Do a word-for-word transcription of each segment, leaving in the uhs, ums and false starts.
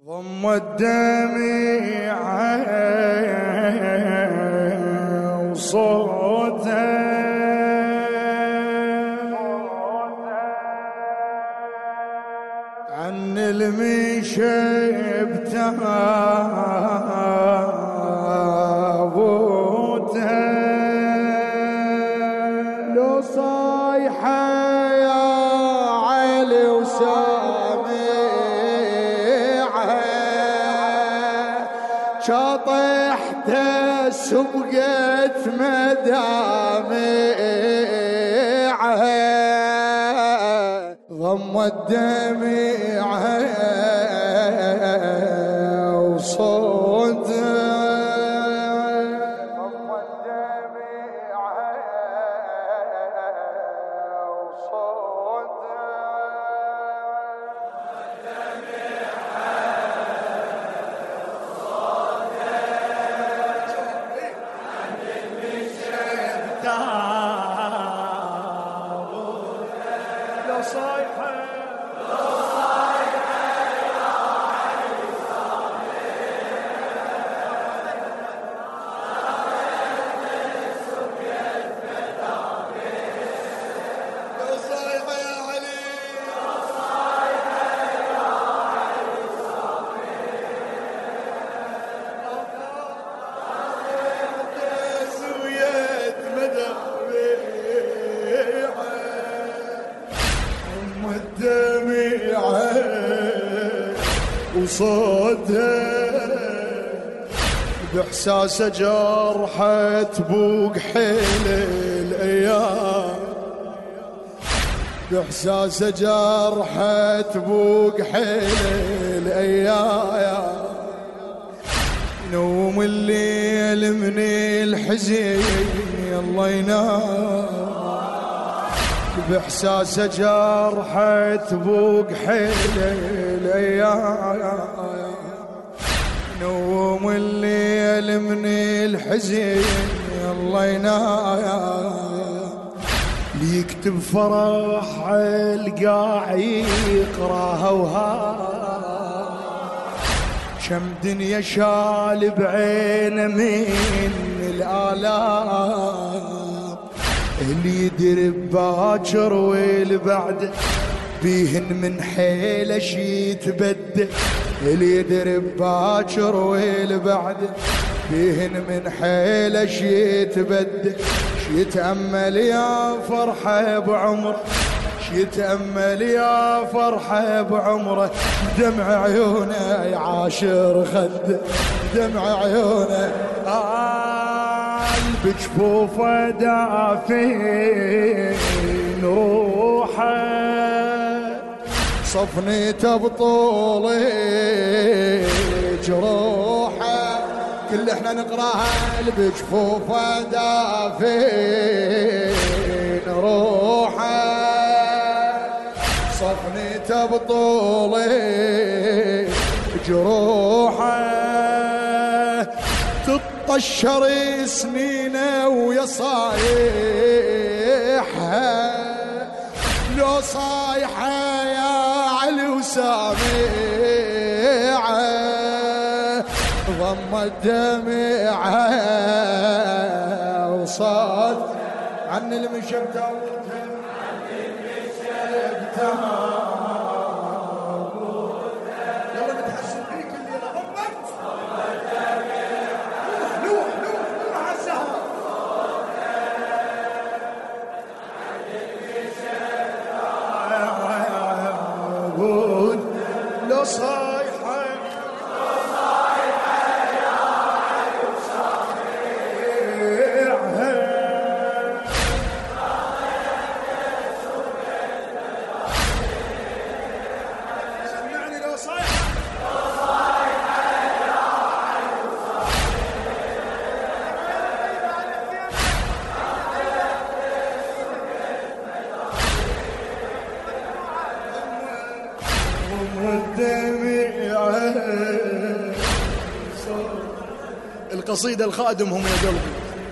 ضم الدمع وصوته عن المشيب تابوته لو صايحة يا علي وسامعها شطحت سبقت مدامعها ضم الدمع وصوته ضم الدمع وصوته عن المشيب تابوته لو صايحة وصوته بإحساسه جرحه تبوق حيل الأيام بإحساسه جرحه تبوق حيل الأيام نوم الليل من الحزين الله ينام بإحساسه جرحه تبوق حيل الأيام نوم الليل من الحزين الله ينام ليكتب فرح القاع يقراها وها شم دنيا شال بعينه من الآلام اللي يدري باكر والبعد بيهن من حيله شي يتبدل اللي يدري باكر والبعد بيهن من حيله شي يتبدل شي يتأمل يا فرحة بعمره شي يتأمل يا فرحة بعمره دمع عيونه يعاشر خده دمع عيونه بجفوفه دافين روحه صفنيته بطولي جروحه كل احنا نقراها بجفوفه دافين روحه صفنيته بطولي جروحه تطشر سنينه ويا صايحها لو صايحة يا علي وسامعها ضم الدمع وصاد عن المشب تابوته عن المشب تابوته يلا نتحسن فيك اللي ضمت نوح نوح نوح على السهرة لو صايحة لو صايحة يا علي وسامعها سمعني لو صايحة لو صايحة يا علي القصيدة الخادم هم يا قلبي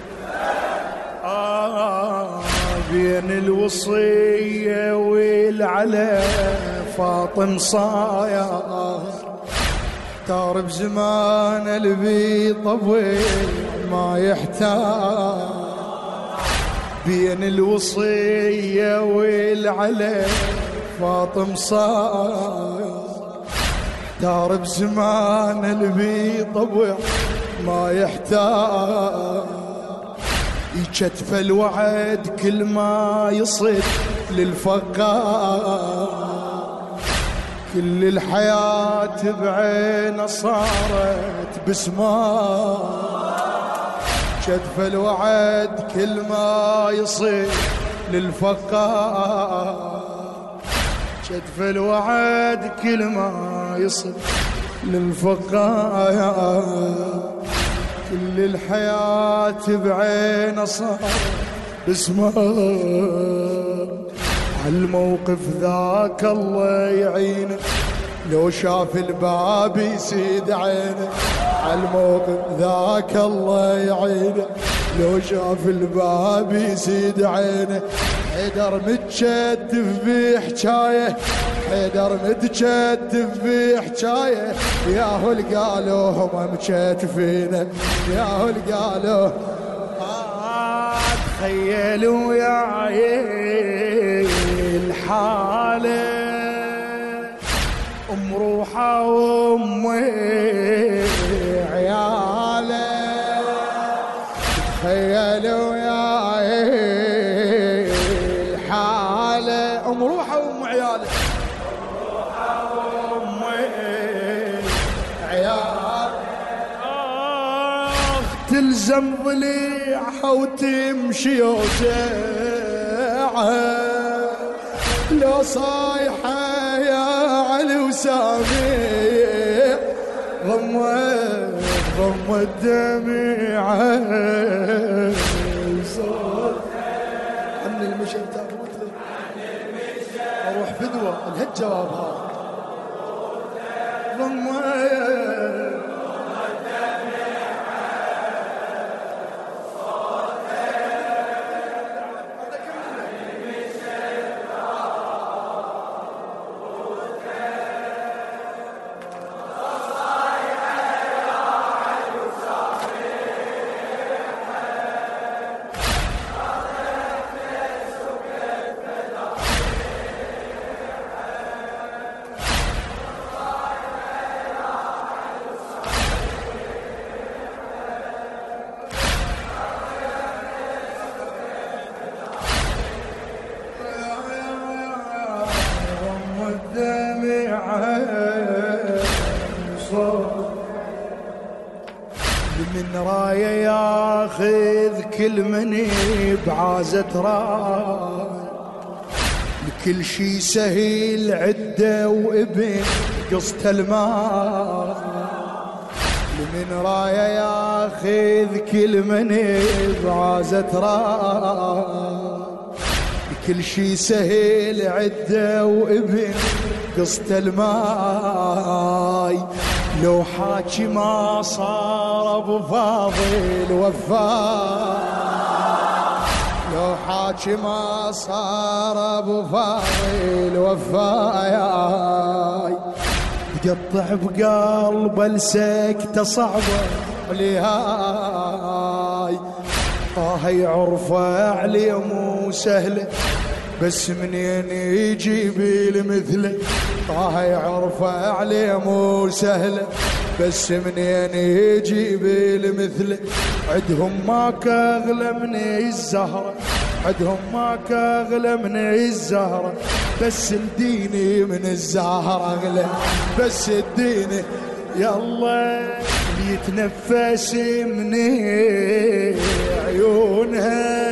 آه بين الوصية والعلا فاطم صاير احتار بزمان البي طويل ما يحتاج بين الوصية والعلي فاطم صار. احتار بزمان البي طويل ما يحتاج يكتف الوعد كل ما يصد للفقار. كل الحياة بعينه صارت بسمار كتف الوعد كل ما يصير للفقار. كتف الوعد كل ما يصير للفقار. كل الحياة بعينه صارت بسمار. عالموقف ذاك الله يعينه لو شاف الباب يسيد عينه. عالموقف ذاك الله يعينه لو شاف الباب يسيد عينه. حيدر متشتف بحجايه حيدر متشتف بحجايه ياهو قالوا هم متشتفين ياهو قالوا. تخيل وياي الحالة أم روحه وأمي عياله. تخيل وياي الحالة أم روحه وأم عياله. تلزم ضليعها وتمشي وساعة لو صايحة يا علي وسامع ضمت ضمت دميعة. عن المشي اروح فدوة الهالجوابها ضمت من رايه ياخذ كل مني بعازة راي. لكل شي سهيل عده وابن قصة الماء. من رايه ياخذ كل مني بعازة راي. كل شي سهيل عده وابن قصة الماي. لو حاكي ما صار ابو فاضل وفاء. لو حاكي ما صار ابو فاضل وفاء. تقطع بقلبه لسكته صعبه ولهاي. طه يعرفه عليه مو سهله بس منين يجيب المثله. طه يعرفه عليه مو سهله بس منين يجيب المثله. عدهم ماك اغلى من الزهره عدهم ماك اغلى من الزهره بس الديني من الزهره اغلى بس الديني. يلا يتنفس من عيونها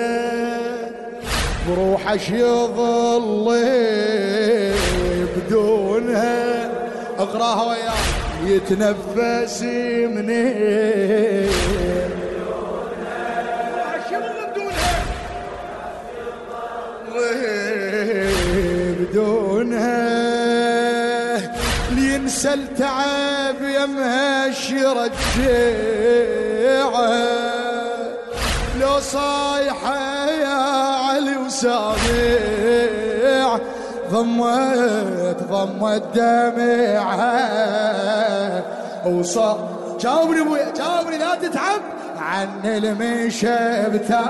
بروحش يظل بدونها. اقراها وياه يتنفس من بدونها. لينسى التعب يمها يرجعها. لو صايحه يا علي وسامع ضمت ضمت دمعها وصار. جاوبني ابويا جاوبني لا تتعب. عن المشبتة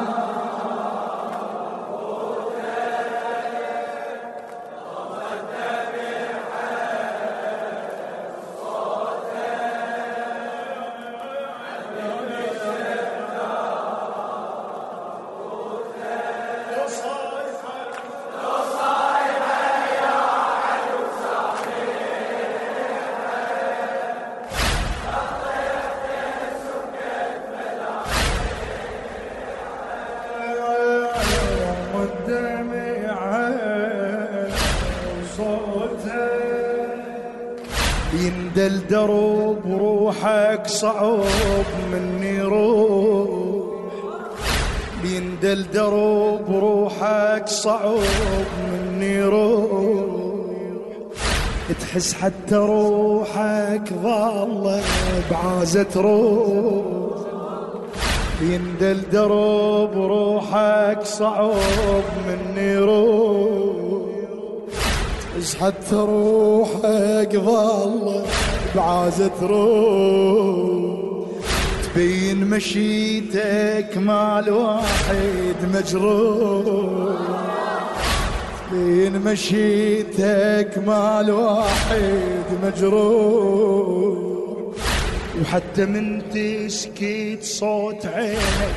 يندل درب روحك صعب مني روح. يندل درب روحك صعب مني روح. تحس حتى روحك ظل بعازة روح. يندل درب روحك صعب مني روح. تحس حتى روحك ظل بعازة روح. تبين مشيتك مع الواحد مجروح. تبين مشيتك مع الواحد مجروح. وحتى من تسكت صوت عينك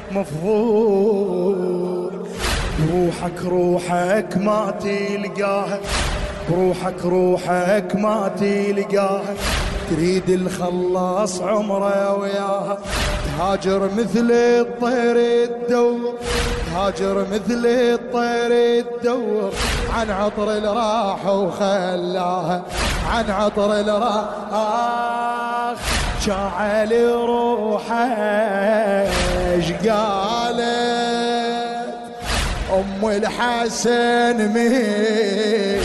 مفضوح. روحك روحك ما تلقاها. روحك روحك ما تلقاها. تريد الخلاص عمره وياها. تهاجر مثل الطير تدور. تهاجر مثل الطير تدور عن عطر الراح وخلاها. عن عطر الراح. آخ شاعل روحه ايش قالت ام الحسن من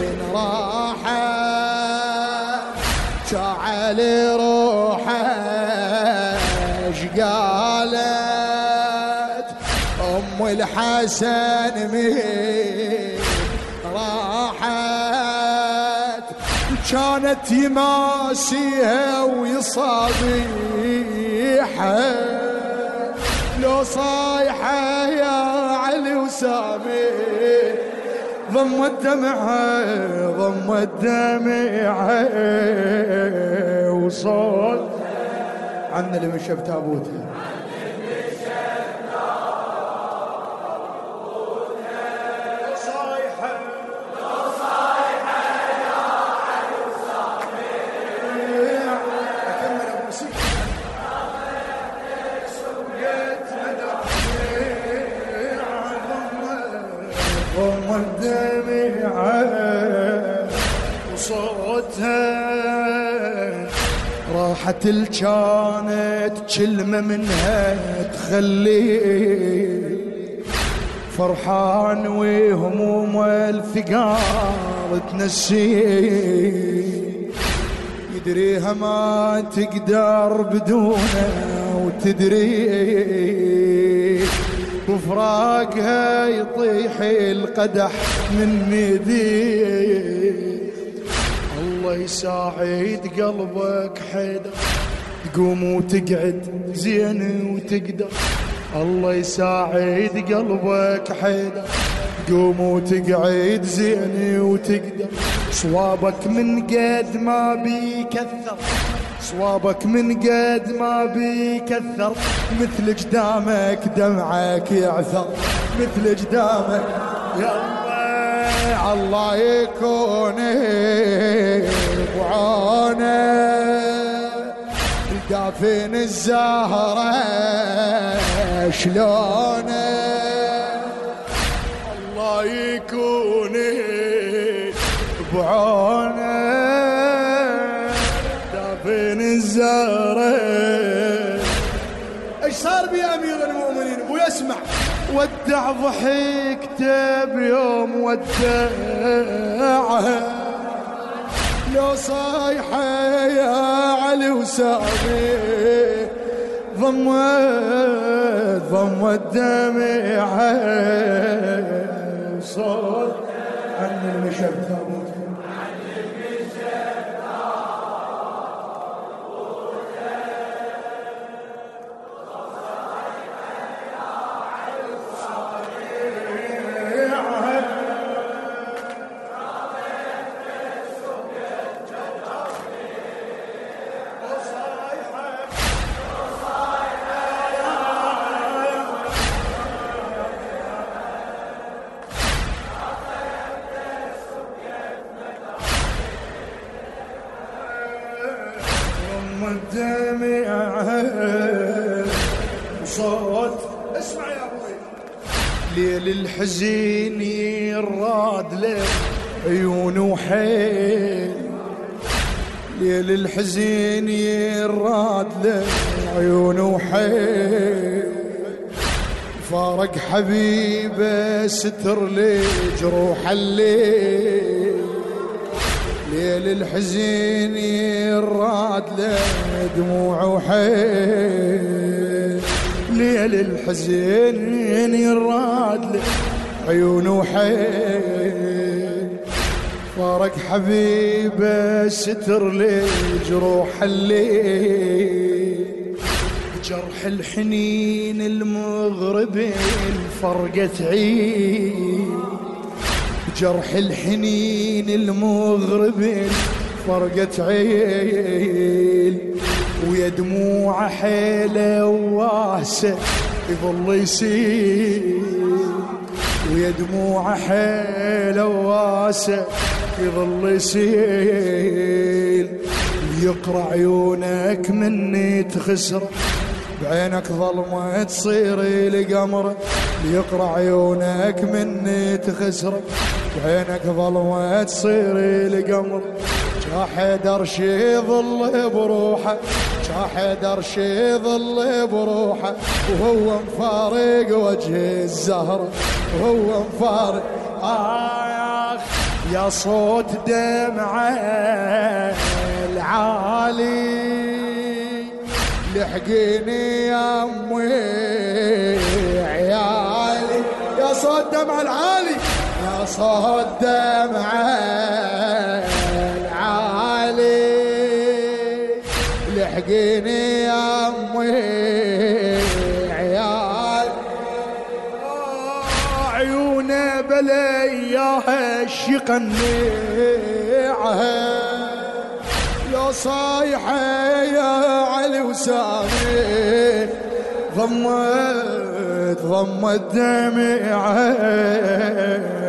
راحت. شاعل روحه ايش قالت ام الحسن من راحت. كانت يماسيها ويصابيحها لو صايحة يا علي وسامي. ضمت دمعها ضمت دمعها وصوت عن اللي مشى بتابوتها. وصوتها راحت ال كانت كلمة منها تخلي فرحان وهموم الفقار تنسي. يدريها ما تقدر بدونه وتدري بفراقها يطيح القدح من ميدي. الله يساعد قلبك حيدر تقوم وتقعد زين وتقدر. الله يساعد قلبك حيدر تقوم وتقعد زين وتقدر. صوابك من قد ما بيكثر. صوابك من قد ما بيكثر مثل جدامك دمعك يعثر. مثل جدامك يا الله. الله يكون بعونه القافين الزهرة شلونه. الله يكون بعونه دافن الزهرة. ايش صار بي امير المؤمنين ابو يسمع. ودع ضحكته بيوم ودعها لو صايحة يا علي وسامي. ضمت ضمت دمعها صوت عن المشبتة الدمع وصوت اسمع يا ابوي. ليل الحزين يراد له عيون وحيل، ليل الحزين يراد له عيون وحيل، فارق حبيبه ستر لي جروح الليل، ليل الحزين يراد له دموع وحيل، ليل الحزين يراد له عيون وحيل، فارق حبيبه ستر لي جروح الليل، جرح الحنين المغرب الفرقة عيد، جرح الحنين المغرب الفرقة عيل، ويا دموع حيله واسه يظل يسيل، ويا دموع حيله واسه يظل يسيل، يقرع عيونك مني تخسر بعينك ظلمة تصير القمر، يقرع عيونك مني تخسر بعينك ظلمة تصير القمر، جا حيدر شي ظل بروحه، جا حيدر شي ظل بروحه، وهو مفارق وجه الزهر، وهو مفارق آخ يا صوت دمعه العالي، لحقيني يا امي عيالي، يا صوت دمع العالي، يا صوت دمع العالي، لحقيني يا امي عيالي، عيونه بلياها الشقنيعها، يا صايحة يا علي وسامي، ضمت ضمت دمعة